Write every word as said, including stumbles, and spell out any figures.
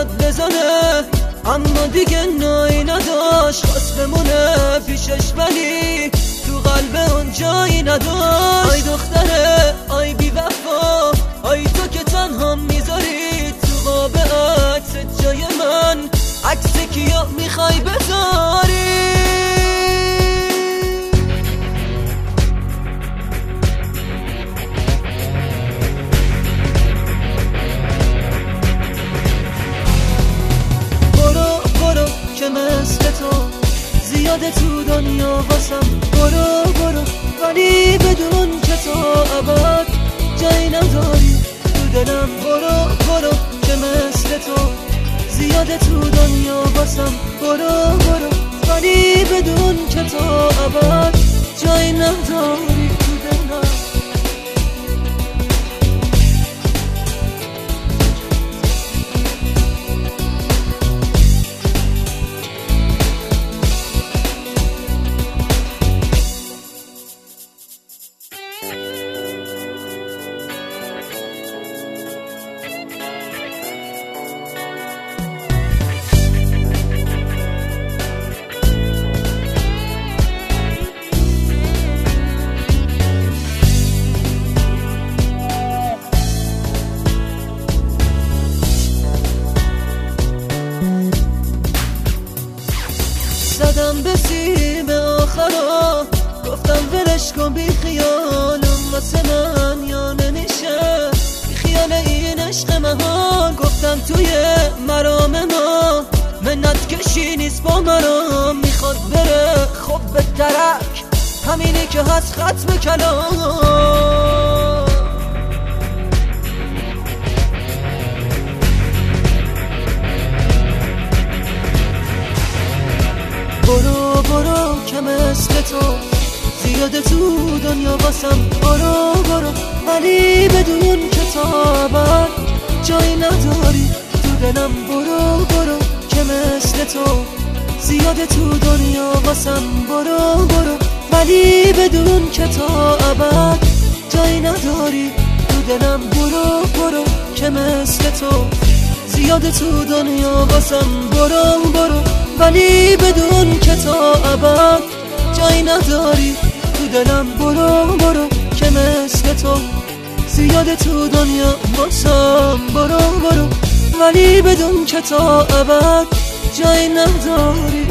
داد بزنه، اما دیگه نایی نداشت، خواست بمونه پیشش ولی تو قلب اون جایی نداشت. آی دختره آی بی وفا، آی تو که تنها میذاری تو قاب عکس جای من، عکس کیا میخوای بذاری؟ که مثل تو زیاده تو دنیا واسم، برو برو ولی بدون که تو ابد جایی نداری تو دلم. برو برو که مثل تو زیاده تو دنیا واسم، برو برو ولی بدون که تو ابد جایی نداری تو دلم. زدم به سیم آخرا، گفتم ولش کن بی خیالم واسه من یا نمیشه بی خیال این عشق مهان. گفتم توی مرام ما منت کشی نیست با مرام، میخواد بره خب به درک همینی که هست ختم کلام. برو برو که مثل تو زیاده تو دنیا واسم، برو برو ولی بدون که تا ابد جایی نداری تو دلم. برو برو که مثل تو زیاده تو دنیا واسم، برو برو ولی بدون که تا ابد جایی نداری تو دلم. برو برو که مثل تو زیاده تو دنیا واسم، برو برو ولی بدون که تا ابد جایی نداری تو دلم. برو برو که مثل تو زیاده تو دنیا واسم، برو برو ولی بدون که تا ابد جایی نداری.